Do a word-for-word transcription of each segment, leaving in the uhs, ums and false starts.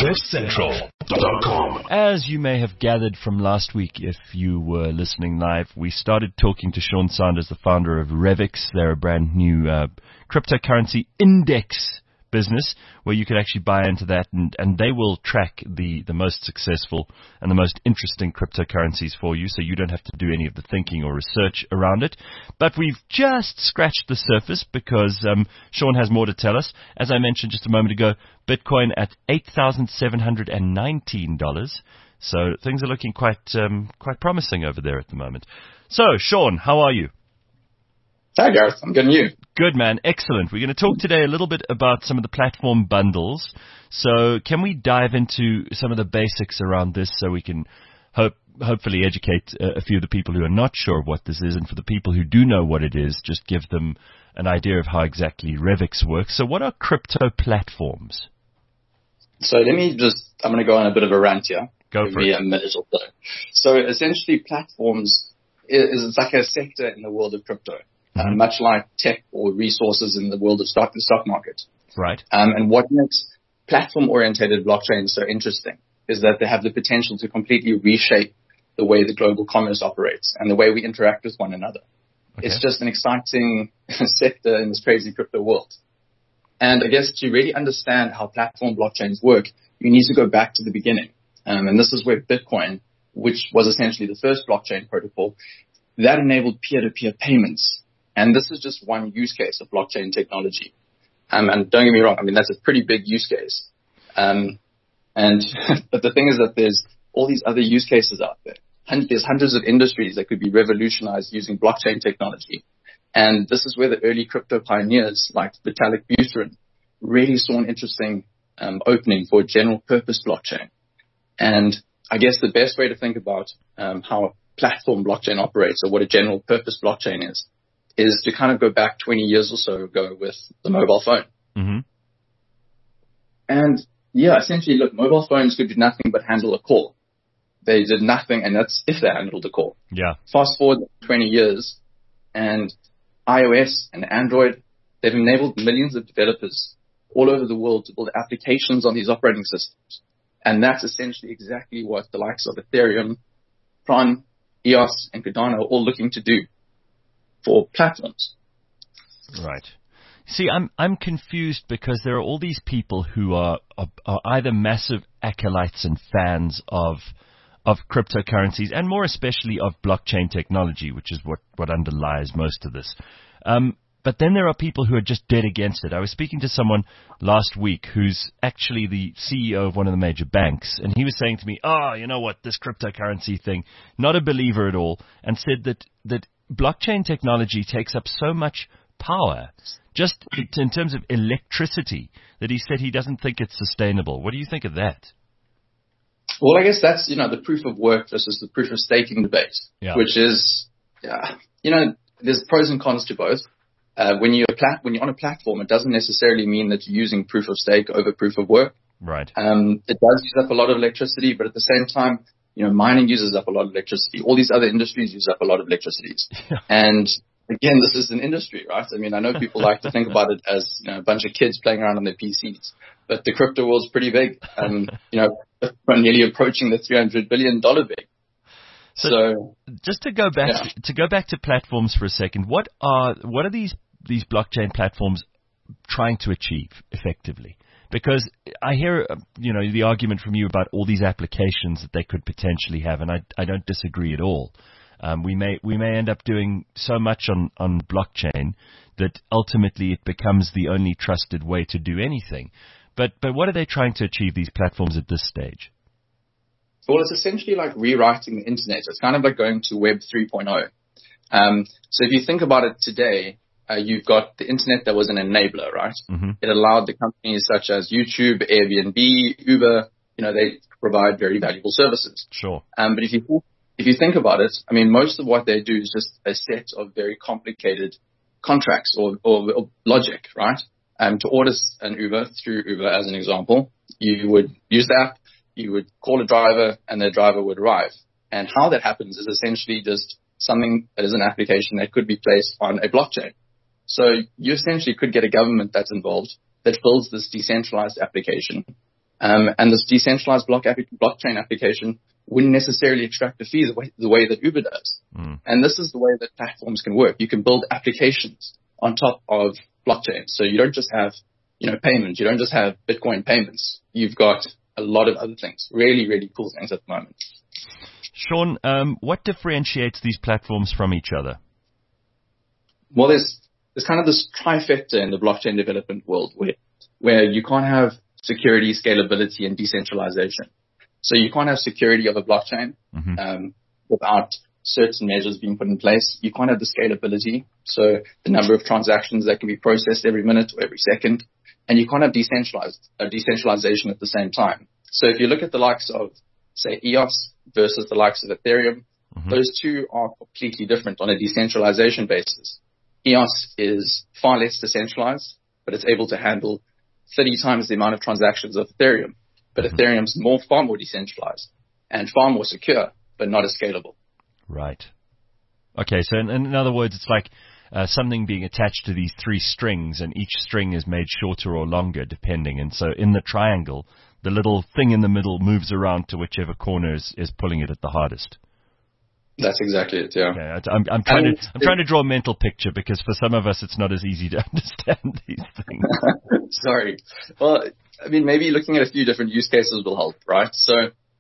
cliff central dot com. As you may have gathered from last week, if you were listening live, we started talking to Sean Sanders, the founder of Revix. They're a brand new uh, cryptocurrency index business where you could actually buy into that, and, and they will track the, the most successful and the most interesting cryptocurrencies for you, so you don't have to do any of the thinking or research around it. But we've just scratched the surface because um, Sean has more to tell us. As I mentioned just a moment ago, Bitcoin at eight thousand seven hundred nineteen dollars. So things are looking quite um, quite promising over there at the moment. So, Sean, how are you? Hi, Gareth. I'm good, and you? Good, man. Excellent. We're going to talk today a little bit about some of the platform bundles. So can we dive into some of the basics around this so we can hope, hopefully educate a few of the people who are not sure of what this is, and for the people who do know what it is, just give them an idea of how exactly Revix works. So what are crypto platforms? So let me just, I'm going to go on a bit of a rant here. Go Give for me it. a minute or so. So essentially platforms is, is like a sector in the world of crypto. Uh, much like tech or resources in the world of stock, the stock market. Right. Um, and what makes platform-oriented blockchains so interesting is that they have the potential to completely reshape the way the global commerce operates and the way we interact with one another. Okay. It's just an exciting sector in this crazy crypto world. And I guess to really understand how platform blockchains work, you need to go back to the beginning. Um, and this is where Bitcoin, which was essentially the first blockchain protocol, that enabled peer-to-peer payments. And this is just one use case of blockchain technology. Um, and don't get me wrong, I mean, that's a pretty big use case. Um, and but the thing is that there's all these other use cases out there. There's hundreds of industries that could be revolutionized using blockchain technology. And this is where the early crypto pioneers like Vitalik Buterin really saw an interesting um, opening for a general purpose blockchain. And I guess the best way to think about um, how a platform blockchain operates, or what a general purpose blockchain is, is to kind of go back twenty years or so ago with the mobile phone. Mm-hmm. And yeah, essentially, look, mobile phones could do nothing but handle a call. They did nothing, and that's if they handled a call. Yeah. Fast forward twenty years, and iOS and Android, they've enabled millions of developers all over the world to build applications on these operating systems. And that's essentially exactly what the likes of Ethereum, Tron, E O S, and Cardano are all looking to do for platforms. Right. See, I'm I'm confused because there are all these people who are are, are either massive acolytes and fans of of cryptocurrencies, and more especially of blockchain technology, which is what, what underlies most of this. Um, but then there are people who are just dead against it. I was speaking to someone last week who's actually the C E O of one of the major banks, and he was saying to me, oh, you know what, this cryptocurrency thing, not a believer at all, and said that that blockchain technology takes up so much power, just in terms of electricity, that he said he doesn't think it's sustainable. What do you think of that? Well, I guess that's, you know, the proof of work versus the proof of staking debate, yeah. which is, uh, you know, there's pros and cons to both. Uh, when you're plat- when you're on a platform, it doesn't necessarily mean that you're using proof of stake over proof of work. Right. Um, it does use up a lot of electricity, but at the same time, you know, mining uses up a lot of electricity. All these other industries use up a lot of electricity. Yeah. And again, this is an industry, right? I mean, I know people like to think about it as, you know, a bunch of kids playing around on their P Cs, but the crypto world's pretty big. Um, you know, we're nearly approaching the three hundred billion dollars big. So, so just to go back yeah. to go back to platforms for a second, what are what are these these blockchain platforms trying to achieve effectively? Because I hear, you know, the argument from you about all these applications that they could potentially have, and I, I don't disagree at all. Um, we may we may end up doing so much on, on blockchain that ultimately it becomes the only trusted way to do anything. But but what are they trying to achieve, these platforms, at this stage? Well, it's essentially like rewriting the internet. It's kind of like going to Web three point oh. Um, so if you think about it today, Uh, you've got the internet that was an enabler, right? Mm-hmm. It allowed the companies such as YouTube, Airbnb, Uber, you know, they provide very valuable services. Sure. Um, but if you if you think about it, I mean, most of what they do is just a set of very complicated contracts or, or, or logic, right? Um, to order an Uber through Uber, as an example, you would use the app, you would call a driver, and the driver would arrive. And how that happens is essentially just something that is an application that could be placed on a blockchain. So you essentially could get a government that's involved that builds this decentralized application. Um, and this decentralized block app- blockchain application wouldn't necessarily extract a fee the way, the way that Uber does. Mm. And this is the way that platforms can work. You can build applications on top of blockchain. So you don't just have, you know, payments. You don't just have Bitcoin payments. You've got a lot of other things. Really, really cool things at the moment. Sean, um, what differentiates these platforms from each other? Well, there's there's kind of this trifecta in the blockchain development world where where you can't have security, scalability, and decentralization. So you can't have security of a blockchain mm-hmm. um, without certain measures being put in place. You can't have the scalability, so the number of transactions that can be processed every minute or every second, and you can't have decentralized uh, decentralization at the same time. So if you look at the likes of, say, E O S versus the likes of Ethereum, mm-hmm. those two are completely different on a decentralization basis. E O S is far less decentralized, but it's able to handle thirty times the amount of transactions of Ethereum. But mm-hmm. Ethereum's more, far more decentralized and far more secure, but not as scalable. Right. Okay, so in, in other words, it's like uh, something being attached to these three strings, and each string is made shorter or longer, depending. And so in the triangle, the little thing in the middle moves around to whichever corner is, is pulling it at the hardest. That's exactly it, yeah. Okay, I'm, I'm trying and to I'm trying to draw a mental picture, because for some of us it's not as easy to understand these things. Sorry. Well, I mean, maybe looking at a few different use cases will help, right? So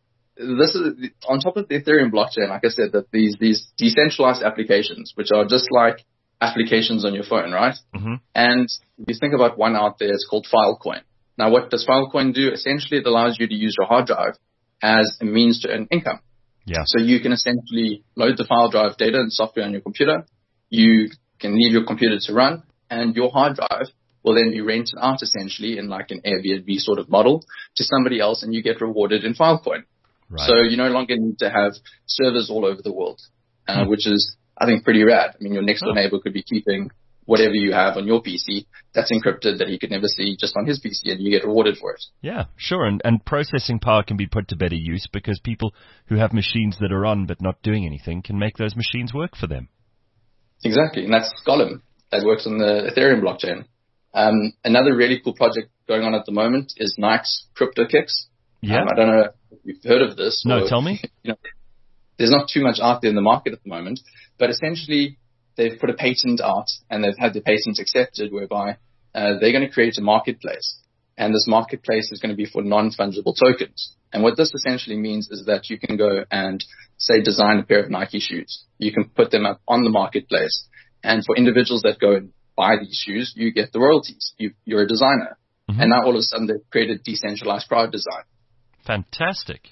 this is on top of the Ethereum blockchain, like I said, that these these decentralized applications, which are just like applications on your phone, right? Mm-hmm. And if you think about one out there, it's called Filecoin. Now, what does Filecoin do? Essentially, it allows you to use your hard drive as a means to earn income. Yeah. So you can essentially load the file drive data and software on your computer. You can leave your computer to run, and your hard drive will then be rented out essentially in like an Airbnb sort of model to somebody else, and you get rewarded in Filecoin. Right. So you no longer need to have servers all over the world, uh, hmm. which is, I think, pretty rad. I mean, your next door neighbor could be keeping whatever you have on your P C that's encrypted that he could never see just on his P C, and you get rewarded for it. Yeah, sure. And, and processing power can be put to better use, because people who have machines that are on but not doing anything can make those machines work for them. Exactly. And that's Golem that works on the Ethereum blockchain. Um, another really cool project going on at the moment is Nike's CryptoKicks. Yeah. Um, I don't know if you've heard of this. No, or, tell me. You know, there's not too much out there in the market at the moment, but essentially they've put a patent out, and they've had the patent accepted, whereby uh, they're going to create a marketplace. And this marketplace is going to be for non-fungible tokens. And what this essentially means is that you can go and, say, design a pair of Nike shoes. You can put them up on the marketplace. And for individuals that go and buy these shoes, you get the royalties. You, you're a designer. Mm-hmm. And now all of a sudden they've created decentralized crowd design. Fantastic.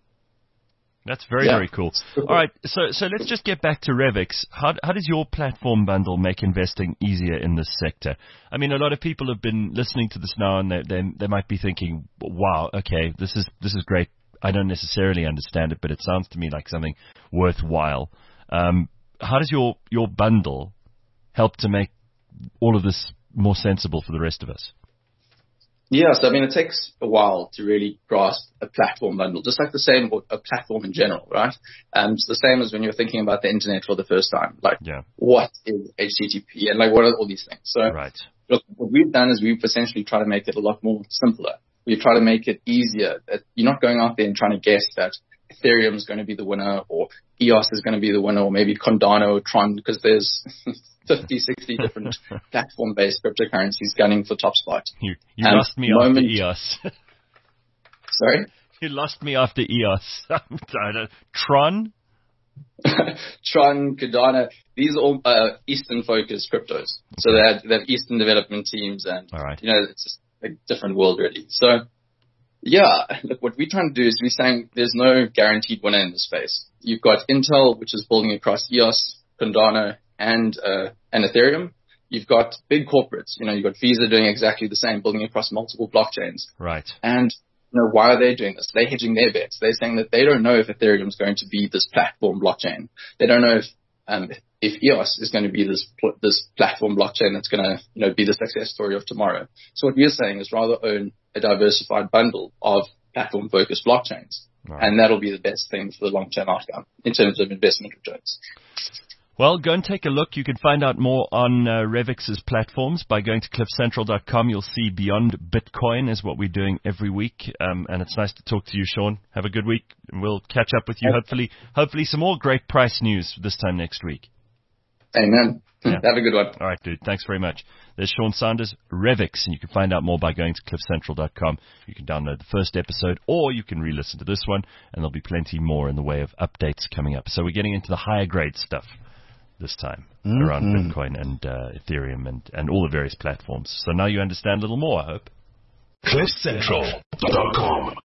That's very, yeah. very cool. All right, so so let's just get back to Revix. How how does your platform bundle make investing easier in this sector? I mean, a lot of people have been listening to this now, and they they, they might be thinking, "Wow, okay, this is this is great. I don't necessarily understand it, but it sounds to me like something worthwhile." Um, how does your your bundle help to make all of this more sensible for the rest of us? Yeah, so I mean, it takes a while to really grasp a platform bundle, just like the same, a platform in general, right? Um, it's the same as when you're thinking about the internet for the first time. Like, yeah. What is H T T P, and like, what are all these things? So, right. Look, what we've done is we've essentially tried to make it a lot more simpler. We've tried to make it easier. That you're not going out there and trying to guess that Ethereum is going to be the winner, or E O S is going to be the winner, or maybe Cardano or Tron, because there's fifty, sixty different platform-based cryptocurrencies gunning for top spot. You, you lost me after E O S. Sorry? You lost me after E O S. Tron? Tron, Cardano, these are all uh, Eastern-focused cryptos. Okay. So they have, they have Eastern development teams, and all right. You know, it's just a different world, really. So, yeah, look, what we're trying to do is we're saying there's no guaranteed winner in this space. You've got Intel, which is building across E O S, Cardano, and uh, and Ethereum. You've got big corporates. You know, you've got Visa doing exactly the same, building across multiple blockchains. Right. And you know, why are they doing this? They're hedging their bets. They're saying that they don't know if Ethereum is going to be this platform blockchain. They don't know if um, if E O S is going to be this pl- this platform blockchain that's going to you know be the success story of tomorrow. So what we're saying is rather own a diversified bundle of platform-focused blockchains, right. And that'll be the best thing for the long-term outcome in terms of investment returns. Well, go and take a look. You can find out more on uh, Revix's platforms by going to cliff central dot com. You'll see Beyond Bitcoin is what we're doing every week. Um, and it's nice to talk to you, Sean. Have a good week. And we'll catch up with you. Hopefully, hopefully some more great price news this time next week. Amen. Yeah. Have a good one. All right, dude. Thanks very much. There's Sean Sanders, Revix, and you can find out more by going to cliff central dot com. You can download the first episode, or you can re-listen to this one, and there'll be plenty more in the way of updates coming up. So we're getting into the higher grade stuff this time mm-hmm. around Bitcoin and uh, Ethereum and, and all the various platforms. So now you understand a little more, I hope. cliff central dot com